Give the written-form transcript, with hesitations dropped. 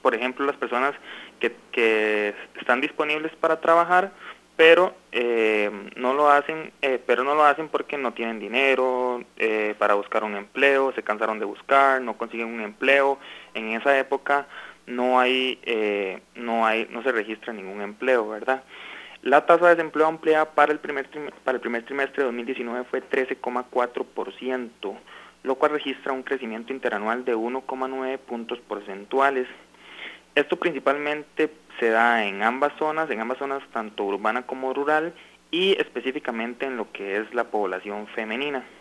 por ejemplo, las personas que están disponibles para trabajar, pero no lo hacen, porque no tienen dinero para buscar un empleo, se cansaron de buscar, no consiguen un empleo. En esa época no se registra ningún empleo, ¿verdad? La tasa de desempleo ampliada para el primer trimestre de 2019 fue 13,4%, lo cual registra un crecimiento interanual de 1,9 puntos porcentuales. Esto principalmente se da en ambas zonas tanto urbana como rural, y específicamente en lo que es la población femenina.